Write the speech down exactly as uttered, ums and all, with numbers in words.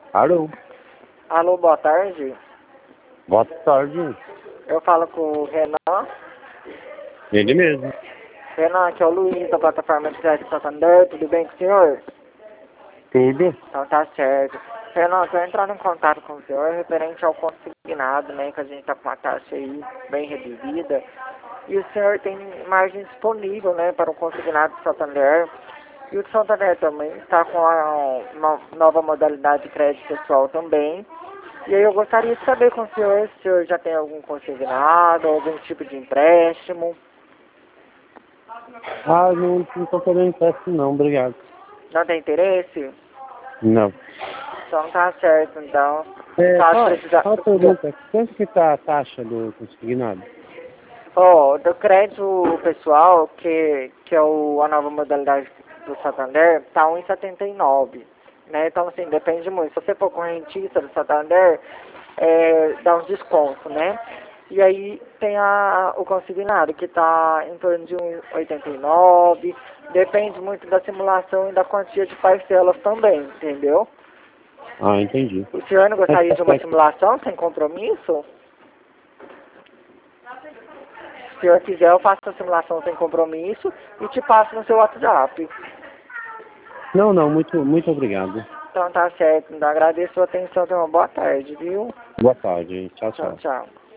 Alô? Alô, boa tarde. Boa tarde. Eu falo com o Renan. Ele mesmo. Renan, aqui é o Luiz da plataforma de crédito Santander. Tudo bem com o senhor? Tudo? Então tá certo. Renan, estou entrando em contato com o senhor referente ao consignado, né? Que a gente tá com uma taxa aí bem reduzida. E o senhor tem margem disponível, né? Para o consignado do Santander. E o Santander também está com a, uma nova modalidade de crédito pessoal também. E aí eu gostaria de saber com o senhor se o senhor já tem algum consignado, algum tipo de empréstimo. Ah, não, não tô querendo empréstimo não, obrigado. Não tem interesse? Não. Então tá certo, então. É, Caso só, precisar... só uma pergunta, quanto que tá a taxa do consignado? Ó, do crédito pessoal, que, que é o, a nova modalidade do Santander, tá um e setenta e nove, né? Então, assim, depende muito. Se você for correntista do Santander, é, dá uns descontos, né? E aí tem a, o consignado, que tá em torno de um e oitenta e nove, depende muito da simulação e da quantia de parcelas também, entendeu? Ah, entendi. O senhor não Mas gostaria tá de uma certo. simulação sem compromisso? Se o senhor quiser, eu faço a simulação sem compromisso e te passo no seu WhatsApp. Não, não, muito, muito obrigado. Então tá certo. Então agradeço a sua atenção. Tenha uma boa tarde, viu? Boa tarde. Tchau, Tchau, tchau. tchau.